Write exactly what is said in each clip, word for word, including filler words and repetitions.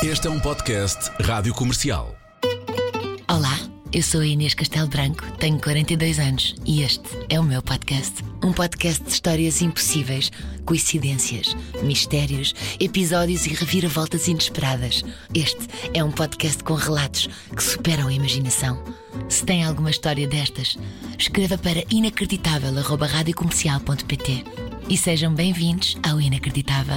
Este é um podcast Rádio Comercial. Olá, eu sou a Inês Castelo Branco, tenho quarenta e dois anos e este é o meu podcast. Um podcast de histórias impossíveis, coincidências, mistérios, episódios e reviravoltas inesperadas. Este é um podcast com relatos que superam a imaginação. Se tem alguma história destas, escreva para inacreditável arroba radiocomercial ponto pt e sejam bem-vindos ao Inacreditável.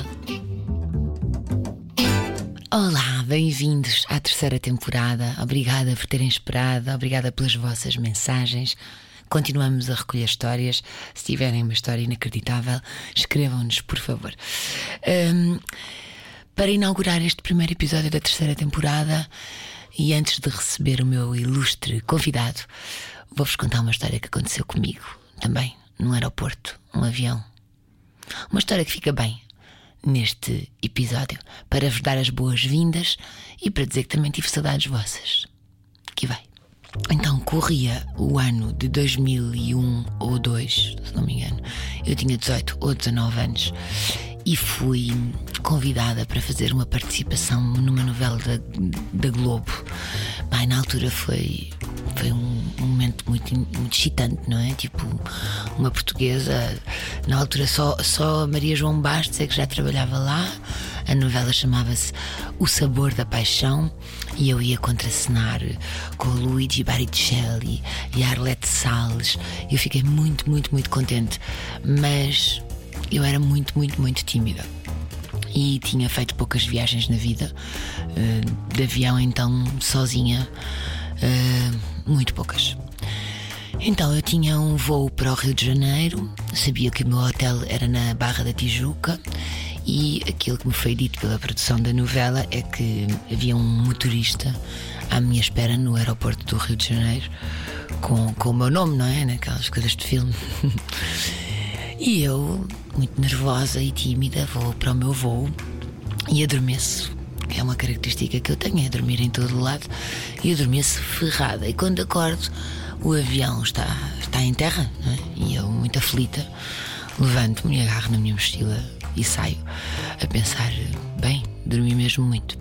Olá, bem-vindos à terceira temporada. Obrigada por terem esperado, obrigada pelas vossas mensagens. Continuamos a recolher histórias. Se tiverem uma história inacreditável, escrevam-nos, por favor. Um, para inaugurar este primeiro episódio da terceira temporada e antes de receber o meu ilustre convidado, vou-vos contar uma história que aconteceu comigo também, num aeroporto, um avião. Uma história que fica bem neste episódio, para vos dar as boas-vindas e para dizer que também tive saudades vossas. Aqui vai. Então, corria o ano de dois mil e um ou dois, se não me engano. Eu tinha dezoito ou dezanove anos e fui convidada para fazer uma participação numa novela da, da Globo. Bem, na altura foi, foi um, um momento muito, muito excitante, não é? Tipo, uma portuguesa. Na altura só, só a Maria João Bastos é que já trabalhava lá. A novela chamava-se O Sabor da Paixão e eu ia contracenar com o Luigi Baricelli e a Arlete Salles. Eu fiquei muito, muito, muito contente, mas eu era muito, muito, muito tímida e tinha feito poucas viagens na vida, uh, de avião, então sozinha, uh, muito poucas. Então eu tinha um voo para o Rio de Janeiro, sabia que o meu hotel era na Barra da Tijuca e aquilo que me foi dito pela produção da novela é que havia um motorista à minha espera no aeroporto do Rio de Janeiro com, com o meu nome, não é? Naquelas coisas de filme. E eu, muito nervosa e tímida, vou para o meu voo e adormeço, que é uma característica que eu tenho, é dormir em todo lado, e adormeço ferrada. E quando acordo, o avião está, está em terra, não é? E eu, muito aflita, levanto-me e agarro na minha mochila e saio a pensar, bem, dormi mesmo muito.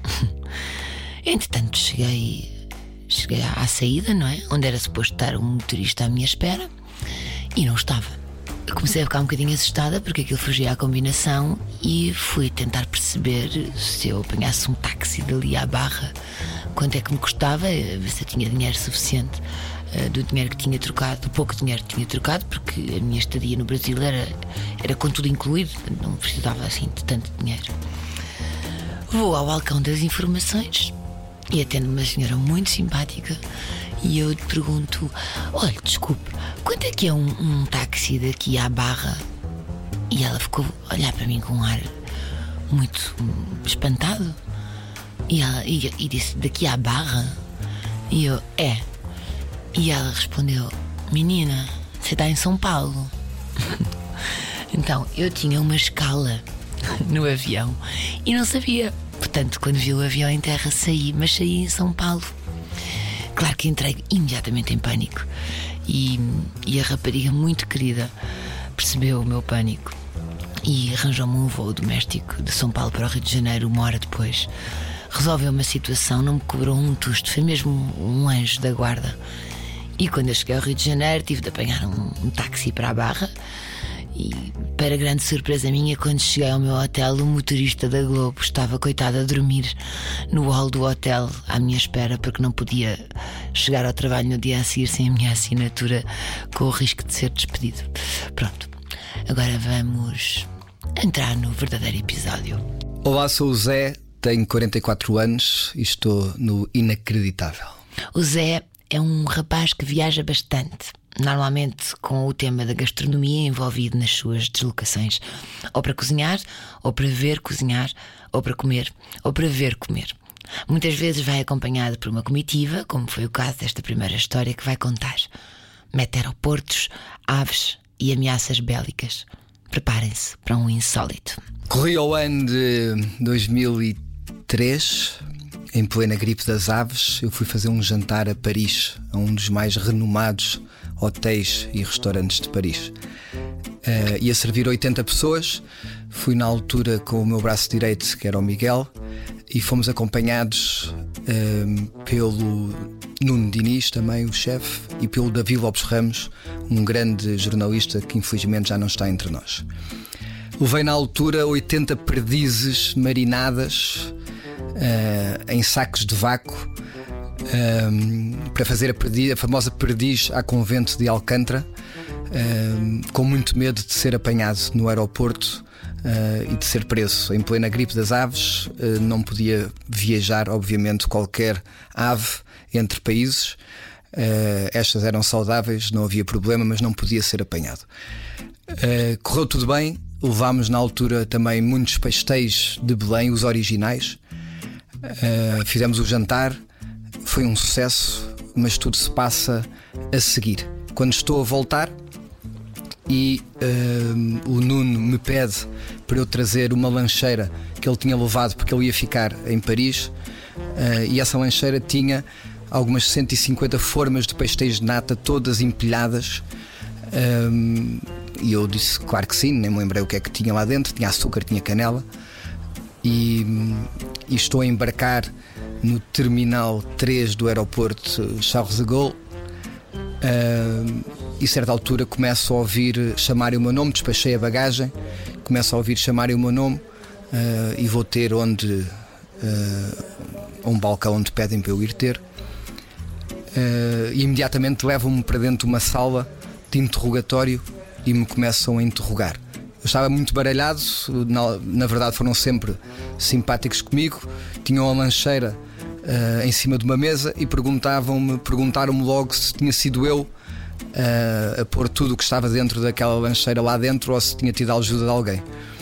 Entretanto, cheguei, cheguei à saída, não é? Onde era suposto estar um motorista à minha espera e não estava. Eu comecei a ficar um bocadinho assustada porque aquilo fugia à combinação e fui tentar perceber se eu apanhasse um táxi dali à Barra, quanto é que me custava, ver se eu tinha dinheiro suficiente uh, do dinheiro que tinha trocado, do pouco dinheiro que tinha trocado, porque a minha estadia no Brasil era, era com tudo incluído, não precisava assim de tanto dinheiro. Vou ao balcão das informações e atendo uma senhora muito simpática e eu te pergunto: olha, desculpe, quanto é que é um, um táxi daqui à Barra? E ela ficou a olhar para mim com um ar muito espantado e, ela, e, e disse: daqui à Barra? E eu: é. E ela respondeu: menina, você está em São Paulo. Então, eu tinha uma escala no avião e não sabia. Portanto, quando vi o avião em terra, saí, mas saí em São Paulo. Claro que entrei imediatamente em pânico e, e a rapariga muito querida percebeu o meu pânico e arranjou-me um voo doméstico de São Paulo para o Rio de Janeiro uma hora depois. Resolveu-me a situação, não me cobrou um tusto, foi mesmo um anjo da guarda. E quando eu cheguei ao Rio de Janeiro tive de apanhar um, um táxi para a Barra e, para grande surpresa minha, quando cheguei ao meu hotel, o motorista da Globo estava, coitado, a dormir no hall do hotel à minha espera, porque não podia chegar ao trabalho no dia a seguir sem a minha assinatura, com o risco de ser despedido. Pronto, agora vamos entrar no verdadeiro episódio. Olá, sou o Zé, tenho quarenta e quatro anos e estou no Inacreditável. O Zé é um rapaz que viaja bastante, normalmente com o tema da gastronomia envolvido nas suas deslocações, ou para cozinhar, ou para ver cozinhar, ou para comer, ou para ver comer. Muitas vezes vai acompanhado por uma comitiva, como foi o caso desta primeira história que vai contar. Mete aeroportos, aves e ameaças bélicas. Preparem-se para um insólito. Corri ao ano de dois mil e três, em plena gripe das aves. Eu fui fazer um jantar a Paris, a um dos mais renomados hotéis e restaurantes de Paris. Uh, ia servir oitenta pessoas. Fui na altura com o meu braço direito, que era o Miguel, e fomos acompanhados um, pelo Nuno Diniz, também o chefe, e pelo David Lopes Ramos, um grande jornalista que infelizmente já não está entre nós. Levei na altura oitenta perdizes marinadas uh, em sacos de vácuo um, para fazer a, perdiz, a famosa perdiz à convento de Alcântara, um, com muito medo de ser apanhado no aeroporto uh, e de ser preso. Em plena gripe das aves, uh, não podia viajar, obviamente, qualquer ave entre países. Uh, estas eram saudáveis, não havia problema, mas não podia ser apanhado. Uh, correu tudo bem. Levámos na altura também muitos pastéis de Belém, os originais. Uh, fizemos o jantar, foi um sucesso, mas tudo se passa a seguir. Quando estou a voltar e uh, o Nuno me pede para eu trazer uma lancheira que ele tinha levado porque ele ia ficar em Paris, uh, e essa lancheira tinha algumas cento e cinquenta formas de pastéis de nata, todas empilhadas. Um, e eu disse claro que sim, nem me lembrei o que é que tinha lá dentro. Tinha açúcar, tinha canela. E, e estou a embarcar no terminal três do aeroporto Charles de Gaulle. um, E a certa altura começo a ouvir chamarem o meu nome. Despachei a bagagem, começo a ouvir chamarem o meu nome, uh, e vou ter onde uh, um balcão onde pedem para eu ir ter. Uh, e imediatamente levam-me para dentro de uma sala de interrogatório e me começam a interrogar. Eu estava muito baralhado, na, na verdade foram sempre simpáticos comigo. Tinham a lancheira uh, em cima de uma mesa e perguntavam-me, perguntaram-me logo se tinha sido eu uh, a pôr tudo o que estava dentro daquela lancheira lá dentro ou se tinha tido a ajuda de alguém.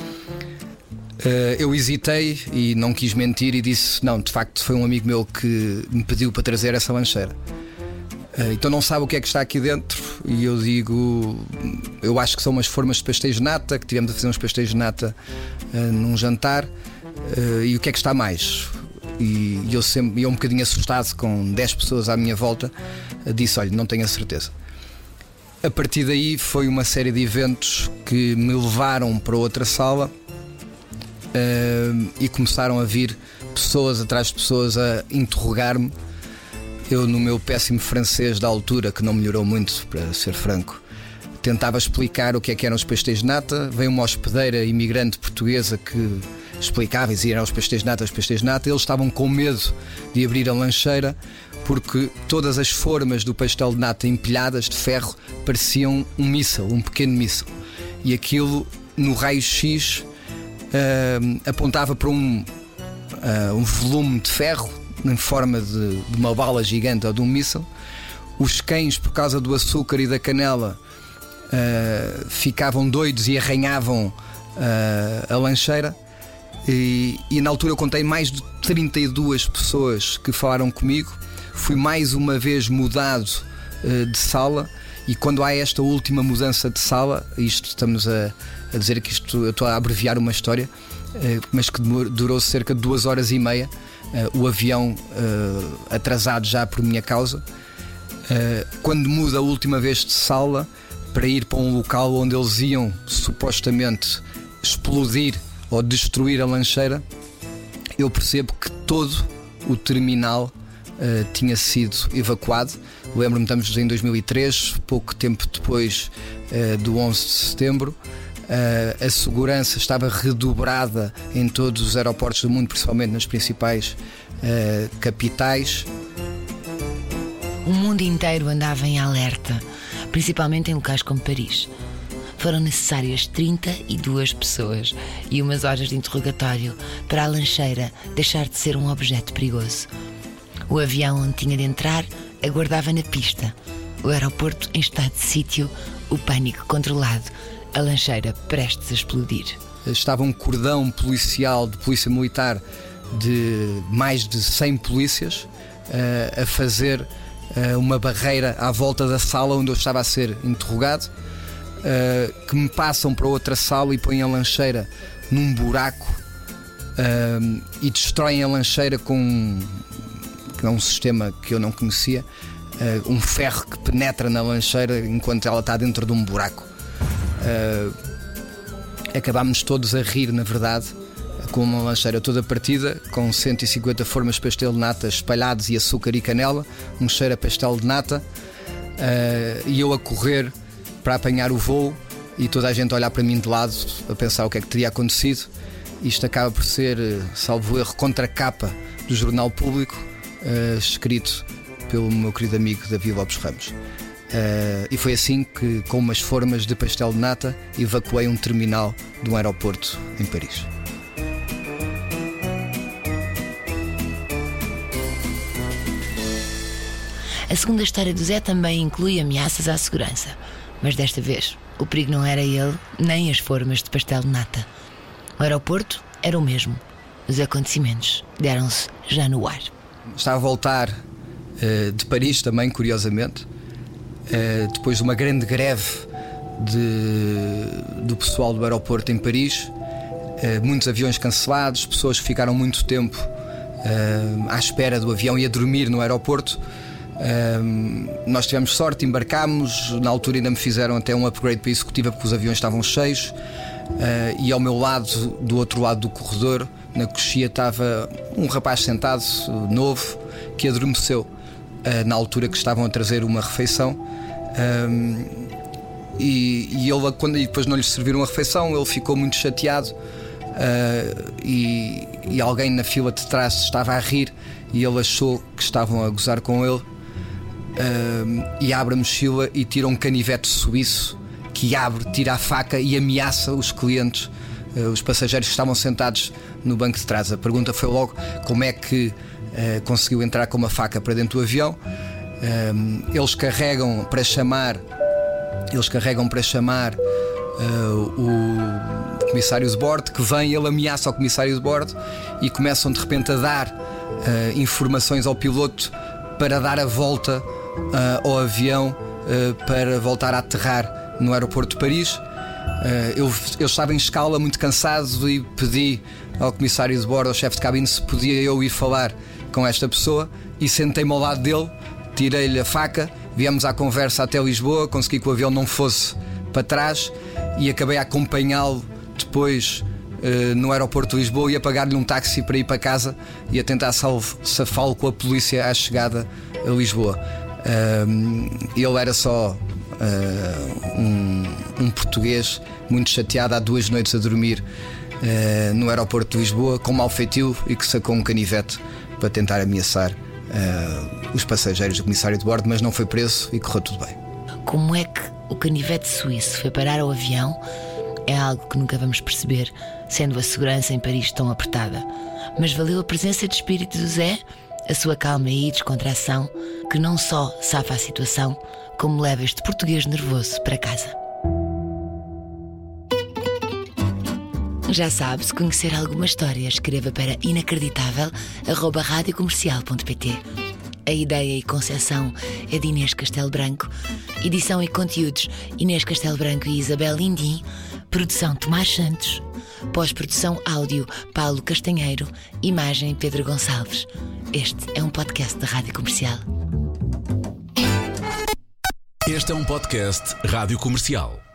Uh, eu hesitei e não quis mentir e disse não, de facto foi um amigo meu que me pediu para trazer essa lancheira. Uh, então não sabe o que é que está aqui dentro. E eu digo, eu acho que são umas formas de pastéis de nata, que tivemos a fazer uns pastéis de nata uh, num jantar. Uh, e o que é que está mais? E eu, sempre, eu um bocadinho assustado com dez pessoas à minha volta, uh, disse, olha, não tenho a certeza. A partir daí foi uma série de eventos que me levaram para outra sala. Uh, e começaram a vir pessoas atrás de pessoas a interrogar-me. Eu, no meu péssimo francês da altura, que não melhorou muito, para ser franco, tentava explicar o que é que eram os pastéis de nata. Veio uma hospedeira imigrante portuguesa que explicava e dizia eram os pastéis de nata, os pastéis de nata. Eles estavam com medo de abrir a lancheira porque todas as formas do pastel de nata empilhadas de ferro pareciam um míssil, um pequeno míssil. E aquilo, no raio-x, Uh, apontava para um, uh, um volume de ferro em forma de, de uma bala gigante ou de um míssil. Os cães, por causa do açúcar e da canela, uh, ficavam doidos e arranhavam uh, a lancheira. E, e na altura eu contei mais de trinta e duas pessoas que falaram comigo. Fui mais uma vez mudado uh, de sala. E quando há esta última mudança de sala, isto estamos a, a dizer que isto, eu estou a abreviar uma história, mas que durou cerca de duas horas e meia, o avião atrasado já por minha causa. Quando muda a última vez de sala para ir para um local onde eles iam supostamente explodir ou destruir a lancheira, eu percebo que todo o terminal Uh, tinha sido evacuado. Lembro-me, estamos em dois mil e três, pouco tempo depois uh, do onze de setembro. Uh, a segurança estava redobrada em todos os aeroportos do mundo, principalmente nas principais uh, capitais. O mundo inteiro andava em alerta, principalmente em locais como Paris. Foram necessárias trinta e duas pessoas e umas horas de interrogatório para a lancheira deixar de ser um objeto perigoso. O avião onde tinha de entrar aguardava na pista. O aeroporto em estado de sítio, o pânico controlado, a lancheira prestes a explodir. Estava um cordão policial de polícia militar de mais de cem polícias uh, a fazer uh, uma barreira à volta da sala onde eu estava a ser interrogado, uh, que me passam para outra sala e põem a lancheira num buraco uh, e destroem a lancheira com é um sistema que eu não conhecia, uh, um ferro que penetra na lancheira enquanto ela está dentro de um buraco. Uh, acabámos todos a rir, na verdade, com uma lancheira toda partida, com cento e cinquenta formas de pastel de nata espalhados e açúcar e canela, um cheiro a pastel de nata, uh, e eu a correr para apanhar o voo e toda a gente a olhar para mim de lado a pensar o que é que teria acontecido. Isto acaba por ser, salvo erro, contracapa do Jornal Público, uh, escrito pelo meu querido amigo David Lopes Ramos. Uh, e foi assim que, com umas formas de pastel de nata, evacuei um terminal de um aeroporto em Paris. A segunda história do Zé também inclui ameaças à segurança, mas desta vez o perigo não era ele nem as formas de pastel de nata. O aeroporto era o mesmo. Os acontecimentos deram-se já no ar. Estava a voltar uh, de Paris também, curiosamente, uh, depois de uma grande greve de, do pessoal do aeroporto em Paris, uh, muitos aviões cancelados, pessoas que ficaram muito tempo uh, à espera do avião e a dormir no aeroporto. Uh, nós tivemos sorte, embarcámos. Na altura ainda me fizeram até um upgrade para a executiva porque os aviões estavam cheios. Uh, e ao meu lado, do outro lado do corredor, na coxia, estava um rapaz sentado, novo, que adormeceu uh, na altura que estavam a trazer uma refeição. Uh, e, e ele, quando e depois não lhe serviram a refeição, ele ficou muito chateado. Uh, e, e alguém na fila de trás estava a rir e ele achou que estavam a gozar com ele. Uh, e abre a mochila e tira um canivete suíço, que abre, tira a faca e ameaça os clientes, uh, os passageiros que estavam sentados no banco de trás. A pergunta foi logo como é que uh, conseguiu entrar com uma faca para dentro do avião. Uh, eles carregam para chamar eles carregam para chamar uh, o comissário de bordo, que vem, ele ameaça ao comissário de bordo e começam de repente a dar uh, informações ao piloto para dar a volta uh, ao avião, uh, para voltar a aterrar no aeroporto de Paris. Uh, eu, eu estava em escala, muito cansado, e pedi ao comissário de bordo, ao chefe de cabine, se podia eu ir falar com esta pessoa, e sentei-me ao lado dele, tirei-lhe a faca, viemos à conversa até Lisboa, consegui que o avião não fosse para trás e acabei a acompanhá-lo depois uh, no aeroporto de Lisboa e a pagar-lhe um táxi para ir para casa e a tentar safá-lo com a polícia à chegada a Lisboa. Uh, ele era só uh, um, um português muito chateado, há duas noites a dormir uh, no aeroporto de Lisboa, com mau feitio, e que sacou um canivete para tentar ameaçar uh, os passageiros do comissário de bordo, mas não foi preso e correu tudo bem. Como é que o canivete suíço foi parar ao avião é algo que nunca vamos perceber, sendo a segurança em Paris tão apertada. Mas valeu a presença de espírito do Zé, a sua calma e descontração, que não só safa a situação, como leva este português nervoso para casa. Já sabe, se conhecer alguma história, escreva para inacreditável arroba radiocomercial ponto pt. A ideia e conceção é de Inês Castelo Branco, edição e conteúdos Inês Castelo Branco e Isabel Lindim, produção Tomás Santos, pós-produção áudio Paulo Castanheiro, imagem Pedro Gonçalves. Este é um podcast da Rádio Comercial. Este é um podcast Rádio Comercial.